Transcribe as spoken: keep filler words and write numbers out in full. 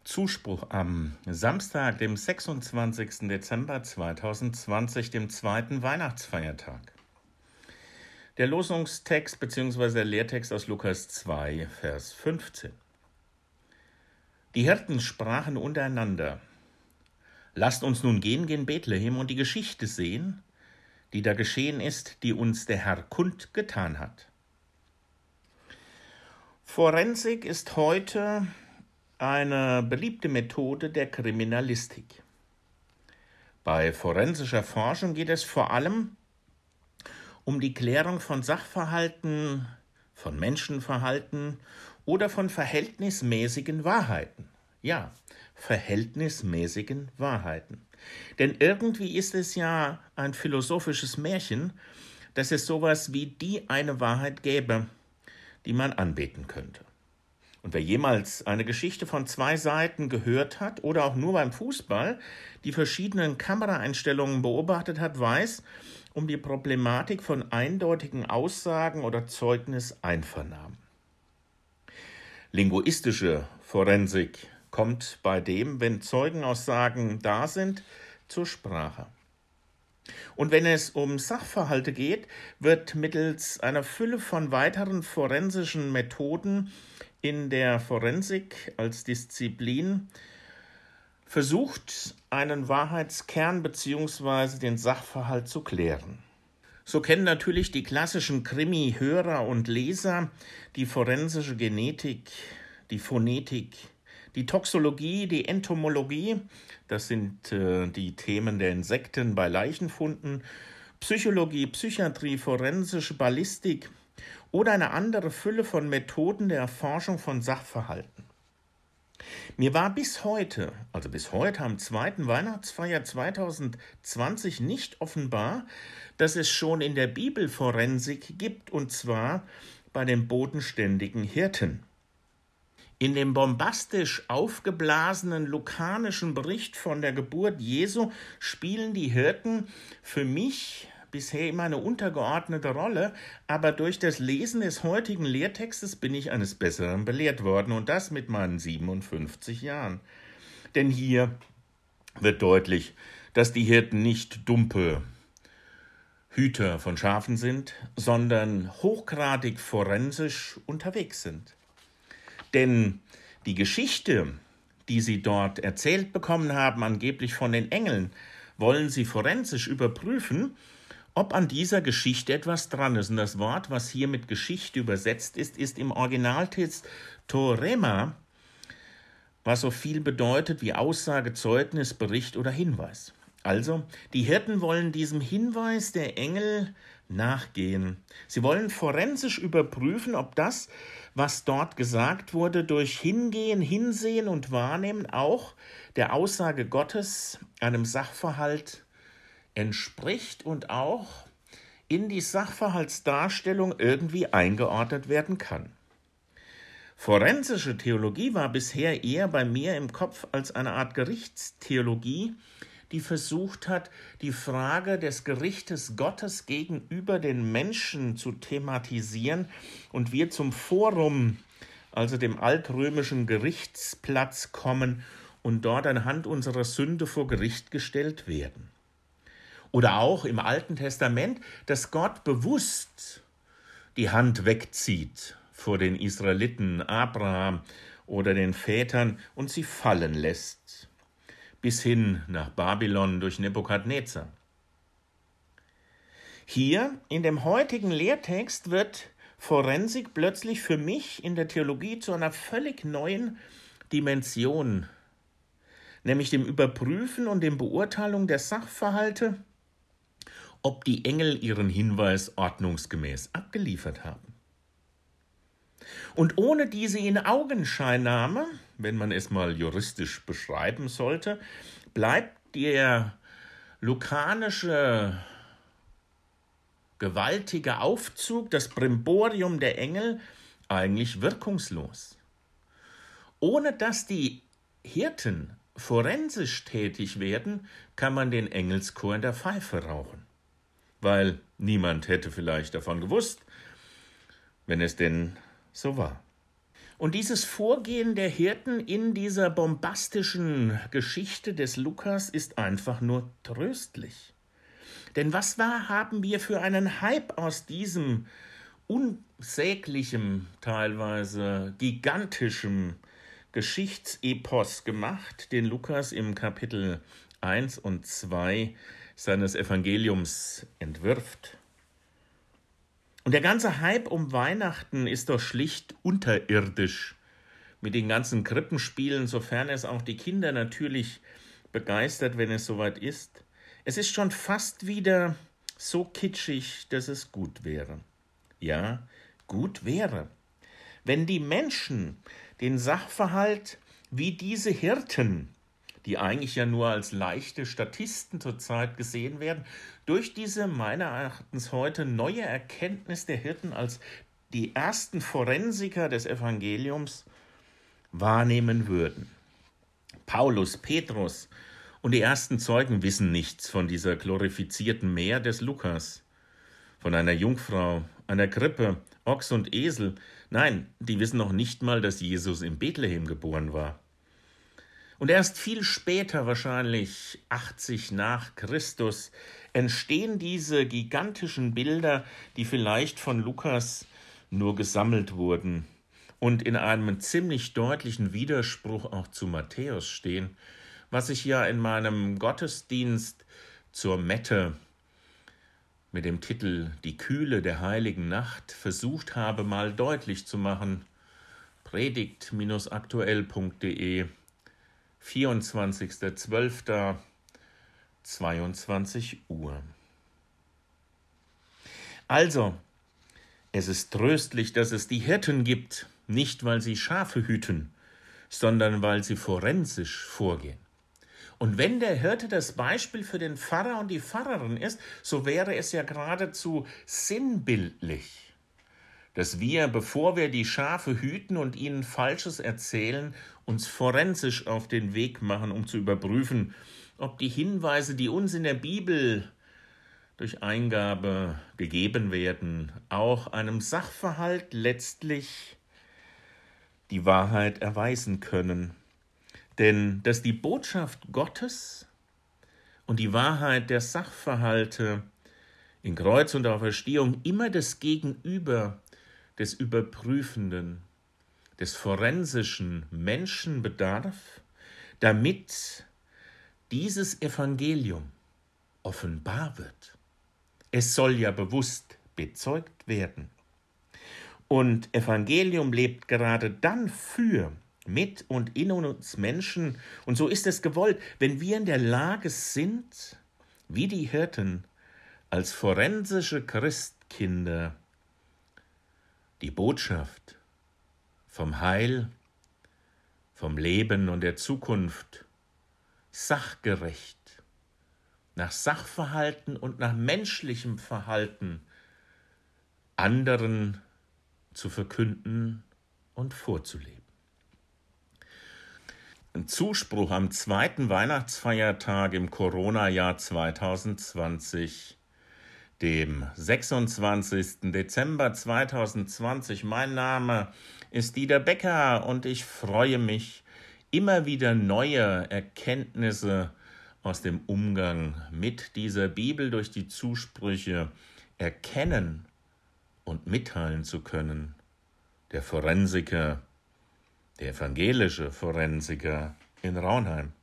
Zuspruch am Samstag, dem sechsundzwanzigsten Dezember zweitausendzwanzig, dem zweiten Weihnachtsfeiertag. Der Losungstext bzw. der Lehrtext aus Lukas zwei, Vers fünfzehn. Die Hirten sprachen untereinander: Lasst uns nun gehen gen Bethlehem und die Geschichte sehen, die da geschehen ist, die uns der Herr kundgetan hat. Forensik ist heute eine beliebte Methode der Kriminalistik. Bei forensischer Forschung geht es vor allem um die Klärung von Sachverhalten, von Menschenverhalten oder von verhältnismäßigen Wahrheiten. Ja, verhältnismäßigen Wahrheiten. Denn irgendwie ist es ja ein philosophisches Märchen, dass es sowas wie die eine Wahrheit gäbe, die man anbeten könnte. Und wer jemals eine Geschichte von zwei Seiten gehört hat oder auch nur beim Fußball die verschiedenen Kameraeinstellungen beobachtet hat, weiß um die Problematik von eindeutigen Aussagen oder Zeugniseinvernahmen. Linguistische Forensik kommt bei dem, wenn Zeugenaussagen da sind, zur Sprache. Und wenn es um Sachverhalte geht, wird mittels einer Fülle von weiteren forensischen Methoden in der Forensik als Disziplin versucht, einen Wahrheitskern bzw. den Sachverhalt zu klären. So kennen natürlich die klassischen Krimi-Hörer und Leser die forensische Genetik, die Phonetik, die Toxologie, die Entomologie, das sind äh, die Themen der Insekten bei Leichenfunden, Psychologie, Psychiatrie, forensische Ballistik oder eine andere Fülle von Methoden der Erforschung von Sachverhalten. Mir war bis heute, also bis heute am zweiten Weihnachtsfeier zweitausendzwanzig nicht offenbar, dass es schon in der Bibel Forensik gibt, und zwar bei den bodenständigen Hirten. In dem bombastisch aufgeblasenen lukanischen Bericht von der Geburt Jesu spielen die Hirten für mich bisher immer eine untergeordnete Rolle, aber durch das Lesen des heutigen Lehrtextes bin ich eines Besseren belehrt worden, und das mit meinen siebenundfünfzig Jahren. Denn hier wird deutlich, dass die Hirten nicht dumpe Hüter von Schafen sind, sondern hochgradig forensisch unterwegs sind. Denn die Geschichte, die sie dort erzählt bekommen haben, angeblich von den Engeln, wollen sie forensisch überprüfen, ob an dieser Geschichte etwas dran ist. Und das Wort, was hier mit Geschichte übersetzt ist, ist im Originaltext Torema, was so viel bedeutet wie Aussage, Zeugnis, Bericht oder Hinweis. Also, die Hirten wollen diesem Hinweis der Engel nachgehen. Sie wollen forensisch überprüfen, ob das, was dort gesagt wurde, durch Hingehen, Hinsehen und Wahrnehmen auch der Aussage Gottes, einem Sachverhalt entspricht und auch in die Sachverhaltsdarstellung irgendwie eingeordnet werden kann. Forensische Theologie war bisher eher bei mir im Kopf als eine Art Gerichtstheologie, die versucht hat, die Frage des Gerichtes Gottes gegenüber den Menschen zu thematisieren und wir zum Forum, also dem altrömischen Gerichtsplatz, kommen und dort anhand unserer Sünde vor Gericht gestellt werden. Oder auch im Alten Testament, dass Gott bewusst die Hand wegzieht vor den Israeliten, Abraham oder den Vätern und sie fallen lässt, bis hin nach Babylon durch Nebukadnezar. Hier in dem heutigen Lehrtext wird Forensik plötzlich für mich in der Theologie zu einer völlig neuen Dimension, nämlich dem Überprüfen und dem Beurteilung der Sachverhalte, ob die Engel ihren Hinweis ordnungsgemäß abgeliefert haben. Und ohne diese Inaugenscheinnahme, wenn man es mal juristisch beschreiben sollte, bleibt der lukanische gewaltige Aufzug, das Brimborium der Engel, eigentlich wirkungslos. Ohne dass die Hirten forensisch tätig werden, kann man den Engelschor in der Pfeife rauchen. Weil niemand hätte vielleicht davon gewusst, wenn es denn so war. Und dieses Vorgehen der Hirten in dieser bombastischen Geschichte des Lukas ist einfach nur tröstlich. Denn was war, haben wir für einen Hype aus diesem unsäglichen, teilweise gigantischen Geschichtsepos gemacht, den Lukas im Kapitel eins und zwei seines Evangeliums entwirft. Und der ganze Hype um Weihnachten ist doch schlicht unterirdisch. Mit den ganzen Krippenspielen, sofern es auch die Kinder natürlich begeistert, wenn es soweit ist. Es ist schon fast wieder so kitschig, dass es gut wäre. Ja, gut wäre, wenn die Menschen den Sachverhalt wie diese Hirten, die eigentlich ja nur als leichte Statisten zurzeit gesehen werden, durch diese meiner Erachtens heute neue Erkenntnis der Hirten als die ersten Forensiker des Evangeliums wahrnehmen würden. Paulus, Petrus und die ersten Zeugen wissen nichts von dieser glorifizierten Mär des Lukas, von einer Jungfrau, einer Krippe, Ochs und Esel. Nein, die wissen noch nicht mal, dass Jesus in Bethlehem geboren war. Und erst viel später, wahrscheinlich achtzig nach Christus, entstehen diese gigantischen Bilder, die vielleicht von Lukas nur gesammelt wurden und in einem ziemlich deutlichen Widerspruch auch zu Matthäus stehen, was ich ja in meinem Gottesdienst zur Mette mit dem Titel »Die Kühle der heiligen Nacht« versucht habe, mal deutlich zu machen. predigt aktuell punkt de, vierundzwanzigster zwölfter zweiundzwanzig Uhr. Also, es ist tröstlich, dass es die Hirten gibt, nicht weil sie Schafe hüten, sondern weil sie forensisch vorgehen. Und wenn der Hirte das Beispiel für den Pfarrer und die Pfarrerin ist, so wäre es ja geradezu sinnbildlich, dass wir, bevor wir die Schafe hüten und ihnen Falsches erzählen, uns forensisch auf den Weg machen, um zu überprüfen, ob die Hinweise, die uns in der Bibel durch Eingabe gegeben werden, auch einem Sachverhalt letztlich die Wahrheit erweisen können. Denn dass die Botschaft Gottes und die Wahrheit der Sachverhalte in Kreuz und Auferstehung immer das Gegenüber des Überprüfenden, des forensischen Menschen bedarf, damit dieses Evangelium offenbar wird. Es soll ja bewusst bezeugt werden. Und Evangelium lebt gerade dann für, mit und in uns Menschen, und so ist es gewollt, wenn wir in der Lage sind, wie die Hirten, als forensische Christkinder die Botschaft vom Heil, vom Leben und der Zukunft sachgerecht, nach Sachverhalten und nach menschlichem Verhalten anderen zu verkünden und vorzuleben. Ein Zuspruch am zweiten Weihnachtsfeiertag im Corona-Jahr zweitausendzwanzig, dem sechsundzwanzigsten Dezember zweitausendzwanzig. Mein Name ist Dieter Becker und ich freue mich, immer wieder neue Erkenntnisse aus dem Umgang mit dieser Bibel durch die Zusprüche erkennen und mitteilen zu können. Der Forensiker, der evangelische Forensiker in Raunheim.